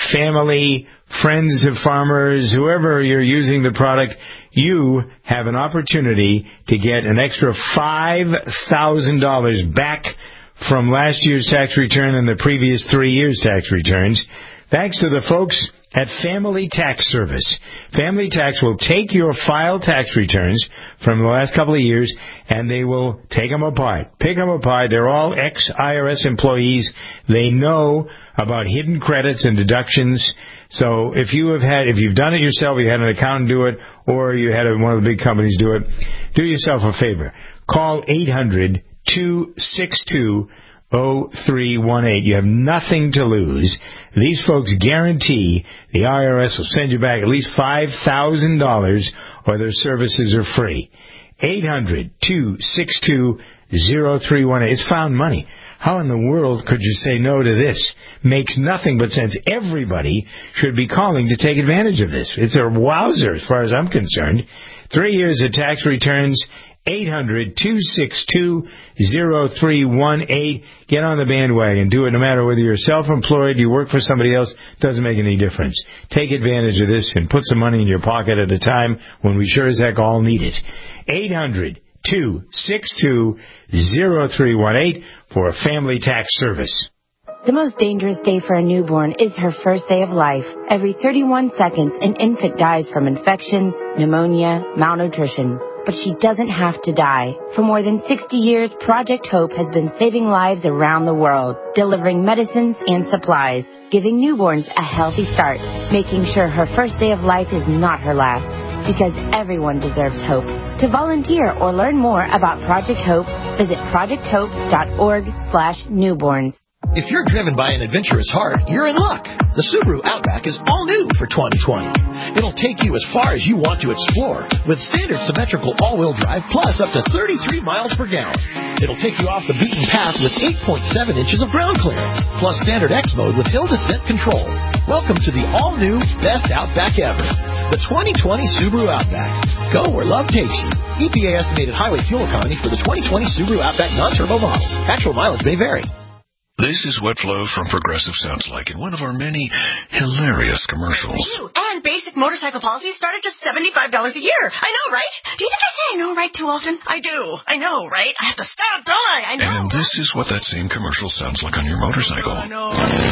family, friends of farmers, whoever you're using the product, you have an opportunity to get an extra five thousand dollars back from last year's tax return and the previous three years' tax returns, thanks to the folks at Family Tax Service. Family Tax will take your filed tax returns from the last couple of years, and they will take them apart, pick them apart. They're all ex-I R S employees. They know about hidden credits and deductions. So if you have had, if you've done it yourself, you had an accountant do it, or you had one of the big companies do it, do yourself a favor. Call eight hundred, two six two, oh three one eight. You have nothing to lose. These folks guarantee the I R S will send you back at least five thousand dollars or their services are free. eight hundred, two six two, oh three one eight. It's found money. How in the world could you say no to this? Makes nothing but sense. Everybody should be calling to take advantage of this. It's a wowzer as far as I'm concerned. Three years of tax returns, eight hundred, two six two, oh three one eight. Get on the bandwagon. Do it no matter whether you're self-employed, you work for somebody else, doesn't make any difference. Take advantage of this and put some money in your pocket at a time when we sure as heck all need it. eight hundred, two six two, oh three one eight for a Family Tax Service. The most dangerous day for a newborn is her first day of life. Every thirty-one seconds, an infant dies from infections, pneumonia, malnutrition. But she doesn't have to die. For more than sixty years, Project Hope has been saving lives around the world, delivering medicines and supplies, giving newborns a healthy start, making sure her first day of life is not her last. Because everyone deserves hope. To volunteer or learn more about Project Hope, visit project hope dot org slash newborns. If you're driven by an adventurous heart, you're in luck. The Subaru Outback is all new for twenty twenty. It'll take you as far as you want to explore with standard symmetrical all-wheel drive plus up to thirty-three miles per gallon. It'll take you off the beaten path with eight point seven inches of ground clearance plus standard X mode with hill descent control. Welcome to the all-new best Outback ever, the twenty twenty Subaru Outback. Go where love takes you. E P A estimated highway fuel economy for the twenty twenty Subaru Outback non-turbo models. Actual mileage may vary. This is what Flo from Progressive sounds like in one of our many hilarious commercials. Ew, and basic motorcycle policies start at just seventy-five dollars a year. I know, right? Do you think I say I know right too often? I do. I know, right? I have to stop, don't I? I know. And this is what that same commercial sounds like on your motorcycle. I know.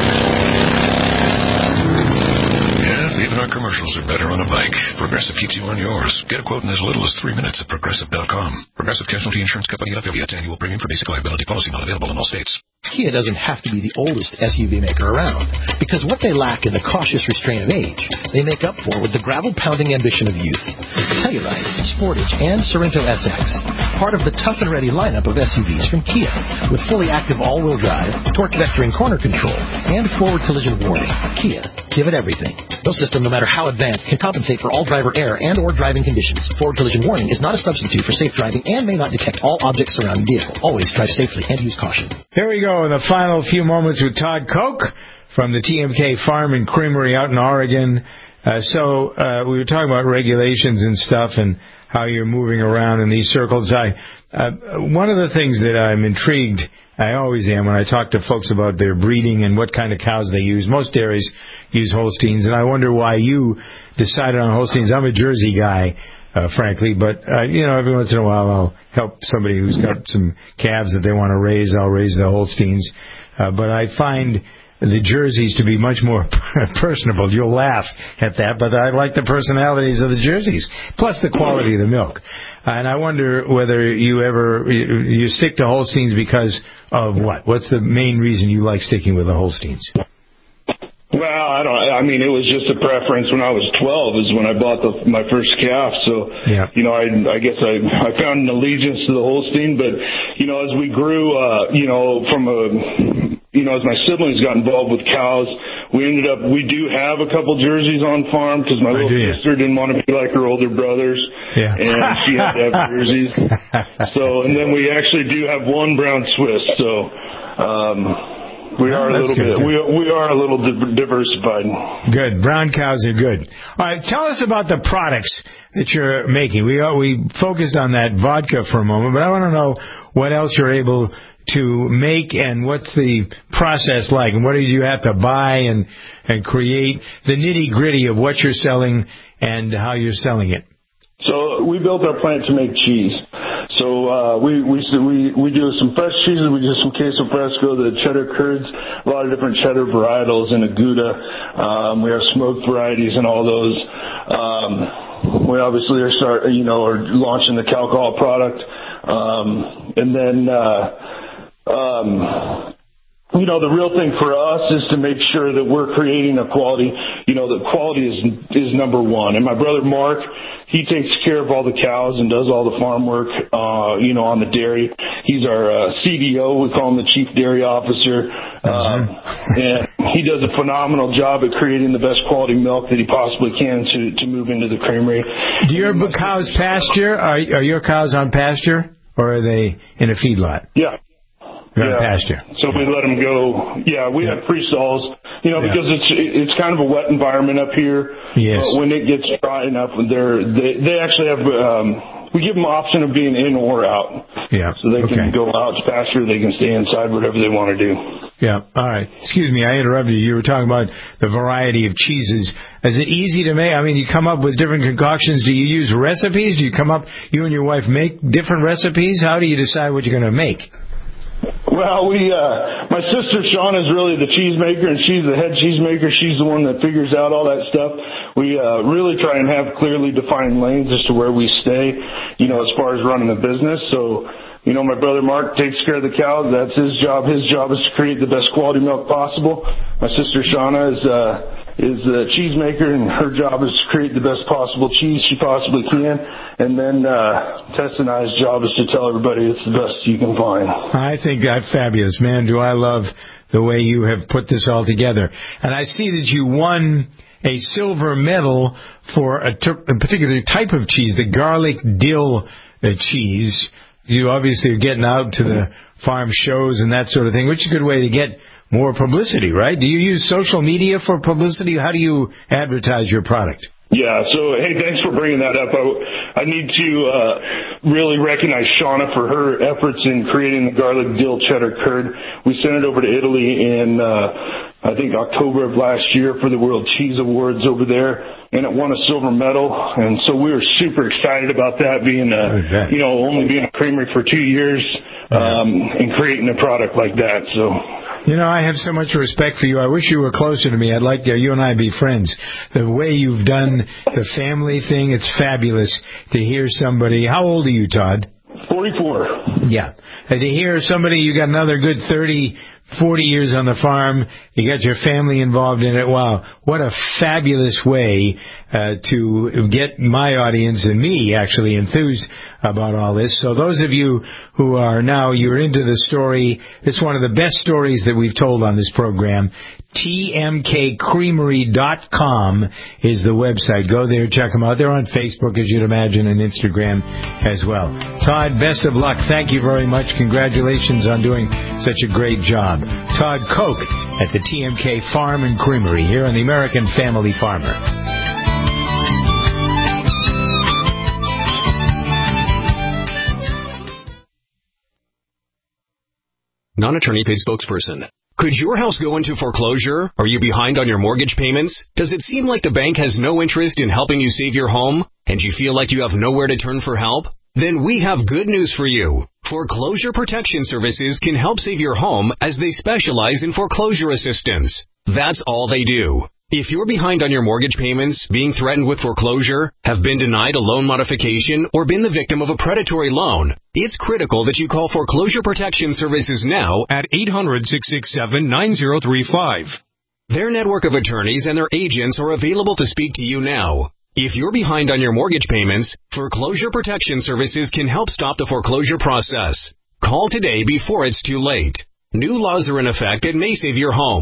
Yeah, even our commercials are better on a bike. Progressive keeps you on yours. Get a quote in as little as three minutes at progressive dot com. Progressive Casualty Insurance Company affiliate. Annual premium for basic liability policy not available in all states. Kia doesn't have to be the oldest S U V maker around, because what they lack in the cautious restraint of age, they make up for with the gravel-pounding ambition of youth. Telluride, Sportage, and Sorento S X, part of the tough and ready lineup of S U Vs from Kia, with fully active all-wheel drive, torque vectoring corner control, and forward collision warning. Kia, give it everything. No system, no matter how advanced, can compensate for all driver error and or driving conditions. Forward collision warning is not a substitute for safe driving and may not detect all objects surrounding vehicle. Always drive safely and use caution. Here we go in the final few moments with Todd Koch from the T M K Farm and Creamery out in Oregon. Uh, so uh, we were talking about regulations and stuff and how you're moving around in these circles. I uh, one of the things that I'm intrigued, I always am when I talk to folks about their breeding and what kind of cows they use. Most dairies use Holsteins, and I wonder why you decided on Holsteins. I'm a Jersey guy. Uh, frankly, but, uh, you know, every once in a while I'll help somebody who's got some calves that they want to raise. I'll raise the Holsteins. Uh, but I find the Jerseys to be much more personable. You'll laugh at that, but I like the personalities of the Jerseys, plus the quality of the milk. Uh, and I wonder whether you ever, you, you stick to Holsteins because of what? What's the main reason you like sticking with the Holsteins? Well, I don't. I mean, it was just a preference when I was twelve. Is when I bought the, my first calf. So, yeah. you know, I, I guess I, I found an allegiance to the Holstein. But, you know, as we grew, uh, you know, from a, you know, as my siblings got involved with cows, we ended up, we do have a couple jerseys on farm because my little sister didn't want to be like her older brothers. Yeah. And she had to have jerseys. So, and then we actually do have one brown Swiss. So, um, we are a little bit, we, we are a little di- diversified. Good. Brown cows are good. All right. Tell us about the products that you're making. We are, we focused on that vodka for a moment, but I want to know what else you're able to make and what's the process like and what do you have to buy and, and create the nitty gritty of what you're selling and how you're selling it. So we built our plant to make cheese. So uh, we, we we we do some fresh cheeses. We do some queso fresco, the cheddar curds, a lot of different cheddar varietals, and a Gouda. Um, we have smoked varieties and all those. Um, we obviously are start you know are launching the Calcol product, um, and then uh, um, you know, the real thing for us is to make sure that we're creating a quality, you know, the quality is is number one. And my brother Mark, he takes care of all the cows and does all the farm work, uh, you know, on the dairy. He's our uh, C D O. We call him the Chief Dairy Officer. Um, and he does a phenomenal job at creating the best quality milk that he possibly can to, to move into the creamery. Do your cows pasture? Are, are your cows on pasture or are they in a feedlot? Yeah. They're yeah. on pasture. So we let them go. Yeah, we yeah. have free stalls, you know, yeah. because it's it's kind of a wet environment up here. Yes. But when it gets dry enough, they're they they actually have um, we give them the option of being in or out. Yeah. So they okay. can go out to pasture, they can stay inside, whatever they want to do. Yeah. All right. Excuse me, I interrupted you. You were talking about the variety of cheeses. Is it easy to make? I mean, you come up with different concoctions. Do you use recipes? Do you come up, you and your wife make different recipes? How do you decide what you're going to make? Well, we, uh, my sister Shauna is really the cheese maker, and she's the head cheese maker. She's the one that figures out all that stuff. We, uh, really try and have clearly defined lanes as to where we stay, you know, as far as running the business. So, you know, my brother Mark takes care of the cows. That's his job. His job is to create the best quality milk possible. My sister Shauna is, uh, is the cheese maker, and her job is to create the best possible cheese she possibly can. And then uh, Tess and I's job is to tell everybody it's the best you can find. I think that's fabulous. Man, do I love the way you have put this all together. And I see that you won a silver medal for a, ter- a particular type of cheese, the garlic dill uh, cheese. You obviously are getting out to the farm shows and that sort of thing, which is a good way to get more publicity, right? Do you use social media for publicity? How do you advertise your product? Yeah, so, hey, thanks for bringing that up. I, I need to uh, really recognize Shauna for her efforts in creating the garlic dill cheddar curd. We sent it over to Italy in, uh, I think, October of last year for the World Cheese Awards over there, and it won a silver medal. And so we were super excited about that, being, a, you know, only being a creamery for two years um, and creating a product like that, so... You know, I have so much respect for you. I wish you were closer to me. I'd like to, you and I be friends. The way you've done the family thing, it's fabulous to hear somebody. How old are you, Todd? forty-four. Yeah. And to hear somebody, you got another good thirty, forty years on the farm, you got your family involved in it. Wow, what a fabulous way uh, to get my audience and me actually enthused about all this. So those of you who are now, you're into the story, it's one of the best stories that we've told on this program. T M K creamery dot com is the website. Go there, check them out. They're on Facebook, as you'd imagine, and Instagram as well. Todd, best of luck. Thank you very much. Congratulations on doing such a great job. Todd Koch at the T M K Farm and Creamery here on the American Family Farmer. Non-attorney paid spokesperson. Could your house go into foreclosure? Are you behind on your mortgage payments? Does it seem like the bank has no interest in helping you save your home, and you feel like you have nowhere to turn for help? Then we have good news for you. Foreclosure Protection Services can help save your home as they specialize in foreclosure assistance. That's all they do. If you're behind on your mortgage payments, being threatened with foreclosure, have been denied a loan modification, or been the victim of a predatory loan, it's critical that you call Foreclosure Protection Services now at eight hundred, six six seven, nine zero three five. Their network of attorneys and their agents are available to speak to you now. If you're behind on your mortgage payments, Foreclosure Protection Services can help stop the foreclosure process. Call today before it's too late. New laws are in effect that may save your home.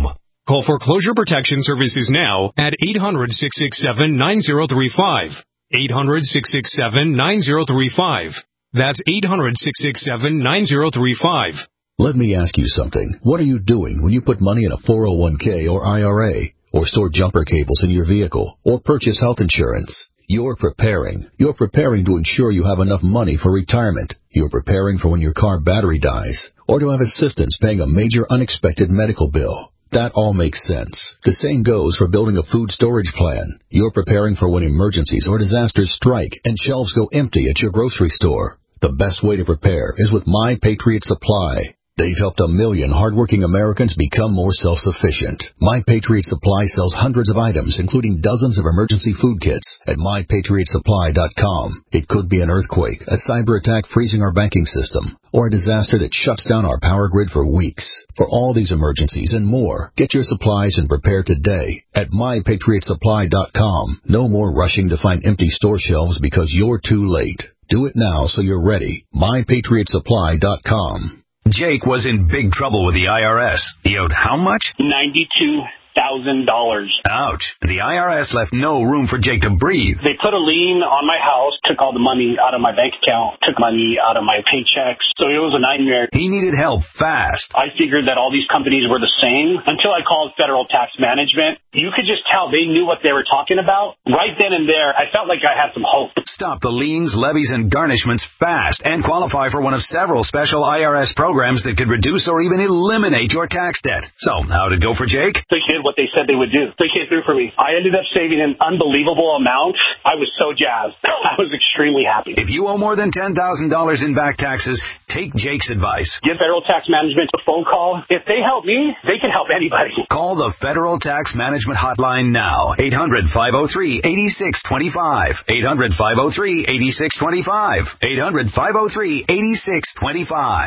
Call Foreclosure Protection Services now at eight hundred, six six seven, nine zero three five. eight hundred, six six seven, nine zero three five. That's eight hundred, six six seven, nine zero three five. Let me ask you something. What are you doing when you put money in a four oh one k or I R A, or store jumper cables in your vehicle, or purchase health insurance? You're preparing. You're preparing to ensure you have enough money for retirement. You're preparing for when your car battery dies, or to have assistance paying a major unexpected medical bill. That all makes sense. The same goes for building a food storage plan. You're preparing for when emergencies or disasters strike and shelves go empty at your grocery store. The best way to prepare is with My Patriot Supply. They've helped a million hardworking Americans become more self-sufficient. My Patriot Supply sells hundreds of items, including dozens of emergency food kits, at my patriot supply dot com. It could be an earthquake, a cyber attack freezing our banking system, or a disaster that shuts down our power grid for weeks. For all these emergencies and more, get your supplies and prepare today at my patriot supply dot com. No more rushing to find empty store shelves because you're too late. Do it now so you're ready. my patriot supply dot com. Jake was in big trouble with the I R S. He owed how much? ninety-two thousand dollars. Ouch. The I R S left no room for Jake to breathe. They put a lien on my house, took all the money out of my bank account, took money out of my paychecks. So it was a nightmare. He needed help fast. I figured that all these companies were the same until I called Federal Tax Management. You could just tell they knew what they were talking about. Right then and there, I felt like I had some hope. Stop the liens, levies, and garnishments fast and qualify for one of several special I R S programs that could reduce or even eliminate your tax debt. So, how'd it go for Jake? They did what they said they would do. They came through for me. I ended up saving an unbelievable amount. I was so jazzed. I was extremely happy. If you owe more than ten thousand dollars in back taxes, take Jake's advice. Give Federal Tax Management a phone call. If they help me, they can help anybody. Call the Federal Tax Management Hotline now. eight hundred, five oh three, eight six two five. eight hundred, five oh three, eight six two five. eight hundred, five oh three, eight six two five.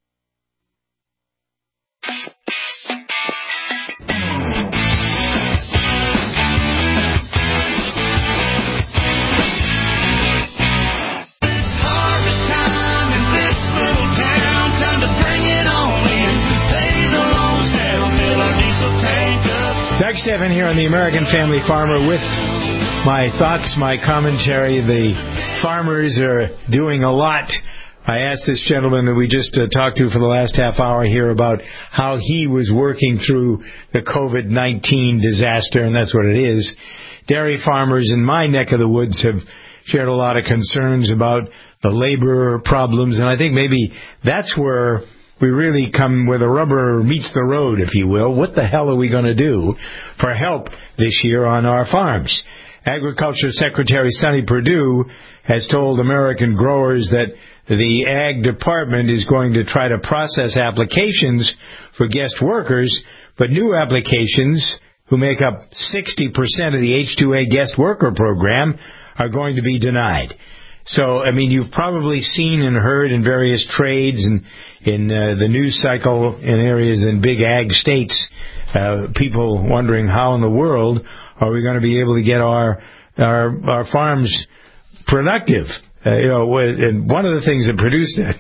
Doug Stephan here on the American Family Farmer with my thoughts, my commentary. The farmers are doing a lot. I asked this gentleman that we just uh, talked to for the last half hour here about how he was working through the COVID nineteen disaster, and that's what it is. Dairy farmers in my neck of the woods have shared a lot of concerns about the labor problems, and I think maybe that's where we really come where the rubber meets the road, if you will. What the hell are we going to do for help this year on our farms? Agriculture Secretary Sonny Perdue has told American growers that the Ag Department is going to try to process applications for guest workers, but new applications, who make up sixty percent of the H two A guest worker program, are going to be denied. So, I mean, you've probably seen and heard in various trades and in uh, the news cycle in areas in big ag states, uh, people wondering how in the world are we going to be able to get our our, our farms productive. Uh, you know, and one of the things that produced it,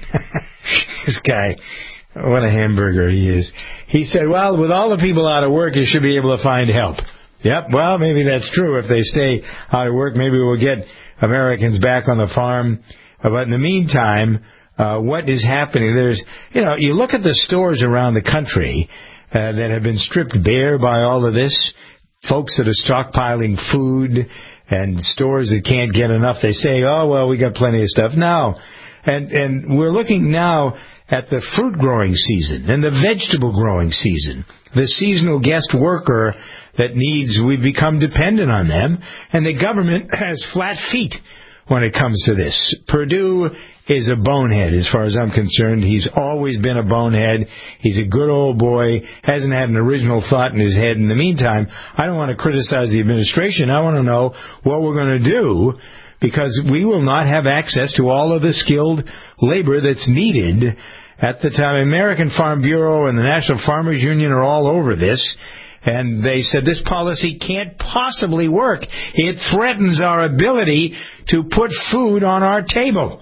this guy, what a hamburger he is. He said, well, with all the people out of work, you should be able to find help. Yep, well, maybe that's true. If they stay out of work, maybe we'll get Americans back on the farm. But in the meantime, uh, what is happening? There's, you know, you look at the stores around the country uh, that have been stripped bare by all of this, folks that are stockpiling food and stores that can't get enough. They say, oh, well, we got plenty of stuff. No. And, and we're looking now at the fruit growing season and the vegetable growing season, the seasonal guest worker that needs, we've become dependent on them, and the government has flat feet when it comes to this. Perdue is a bonehead as far as I'm concerned. He's always been a bonehead. He's a good old boy, hasn't had an original thought in his head. In the meantime, I don't want to criticize the administration. I want to know what we're going to do, because we will not have access to all of the skilled labor that's needed at the time. American Farm Bureau and the National Farmers Union are all over this. And they said this policy can't possibly work. It threatens our ability to put food on our table.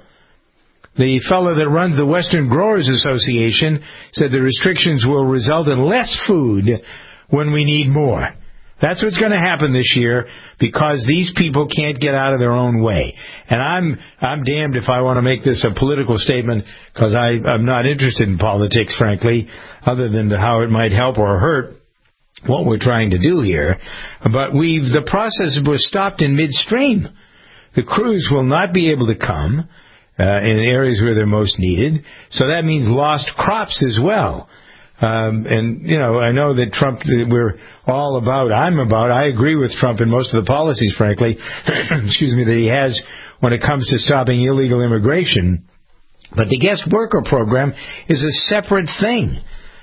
The fellow that runs the Western Growers Association said the restrictions will result in less food when we need more. That's what's going to happen this year because these people can't get out of their own way. And I'm I'm damned if I want to make this a political statement because I'm not interested in politics, frankly, other than to how it might help or hurt what we're trying to do here. But we've the process was stopped in midstream. The crews will not be able to come uh, in areas where they're most needed. So that means lost crops as well. Um, and, you know, I know that Trump, we're all about, I'm about, I agree with Trump in most of the policies, frankly, excuse me, that he has when it comes to stopping illegal immigration. But the guest worker program is a separate thing.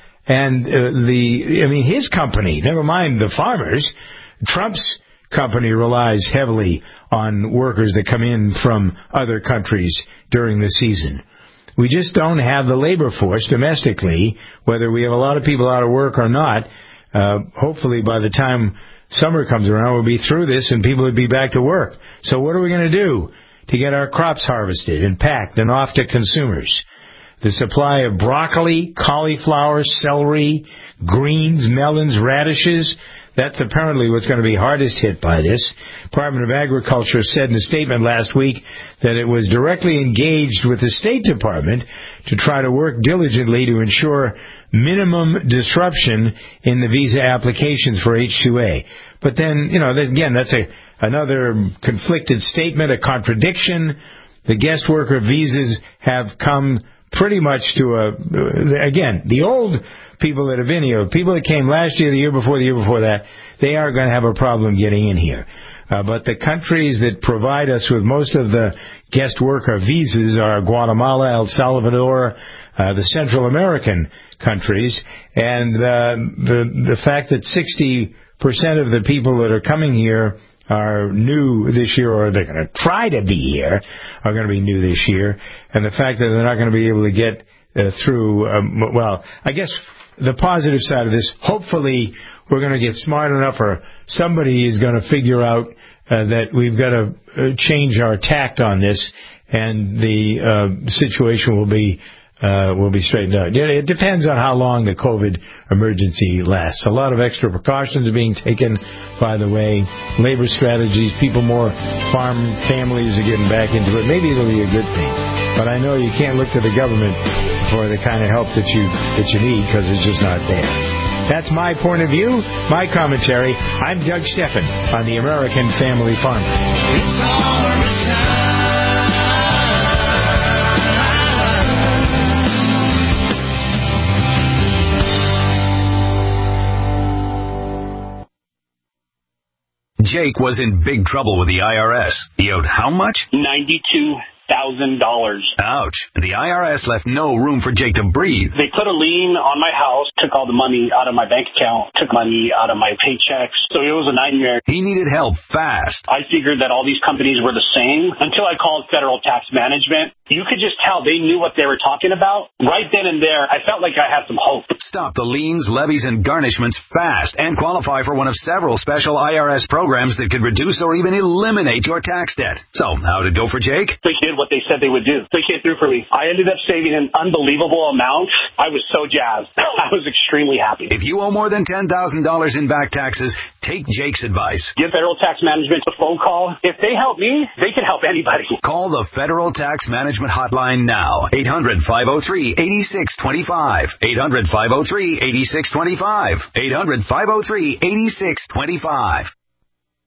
And uh, the, I mean, his company, never mind the farmers, Trump's company relies heavily on workers that come in from other countries during the season. We just don't have the labor force domestically, whether we have a lot of people out of work or not. Uh, hopefully by the time summer comes around, we'll be through this and people will be back to work. So what are we going to do to get our crops harvested and packed and off to consumers? The supply of broccoli, cauliflower, celery, greens, melons, radishes, that's apparently what's going to be hardest hit by this. Department of Agriculture said in a statement last week that it was directly engaged with the State Department to try to work diligently to ensure minimum disruption in the visa applications for H two A. But then, you know, again, that's a another conflicted statement, a contradiction. The guest worker visas have come pretty much to a, again, the old people that have been here, people that came last year, the year before, the year before that, they are going to have a problem getting in here. Uh, but the countries that provide us with most of the guest worker visas are Guatemala, El Salvador, uh, the Central American countries, and uh, the the fact that sixty percent of the people that are coming here are new this year, or they're going to try to be here, are going to be new this year, and the fact that they're not going to be able to get uh, through, um, well, I guess the positive side of this, hopefully we're going to get smart enough, or somebody is going to figure out uh, that we've got to uh, change our tact on this, and the uh, situation will be Uh, will be straightened out. It depends on how long the COVID emergency lasts. A lot of extra precautions are being taken, by the way. Labor strategies, people more, farm families are getting back into it. Maybe it'll be a good thing. But I know you can't look to the government for the kind of help that you that you need because it's just not there. That's my point of view, my commentary. I'm Doug Steffen on the American Family Farmer. It's harvest time. Jake was in big trouble with the I R S. He owed how much? ninety-two thousand dollars. Ouch. The I R S left no room for Jake to breathe. They put a lien on my house, took all the money out of my bank account, took money out of my paychecks. So it was a nightmare. He needed help fast. I figured that all these companies were the same until I called Federal Tax Management. You could just tell they knew what they were talking about. Right then and there, I felt like I had some hope. Stop the liens, levies, and garnishments fast and qualify for one of several special I R S programs that could reduce or even eliminate your tax debt. So, how'd it go for Jake? They did what they said they would do. They came through for me. I ended up saving an unbelievable amount. I was so jazzed. I was extremely happy. If you owe more than ten thousand dollars in back taxes, take Jake's advice. Give Federal Tax Management a phone call. If they help me, they can help anybody. Call the Federal Tax Management Hotline now. eight hundred, five oh three, eight six two five. eight hundred, five oh three, eight six two five. eight hundred, five oh three, eight six two five.